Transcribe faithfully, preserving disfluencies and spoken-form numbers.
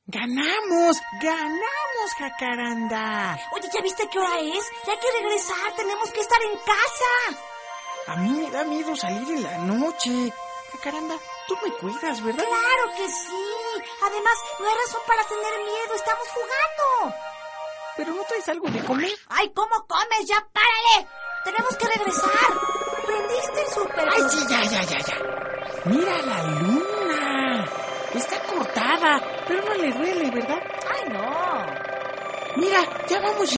¡Ganamos! ¡Ganamos, Jacaranda! Oye, ¿ya viste qué hora es? Ya hay que regresar, tenemos que estar en casa. A mí me da miedo salir en la noche. Jacaranda, tú me cuidas, ¿verdad? ¡Claro que sí! Además, no hay razón para tener miedo, estamos jugando. ¿Pero no traes algo de comer? ¡Ay, cómo comes! ¡Ya párale! ¡Tenemos que regresar! ¿Prendiste el súper? ¡Ay, sí, ya, ya, ya, ya! ¡Mira la luna! Está cortada, pero no le duele, ¿verdad? ¡Ay, no! Mira, ya vamos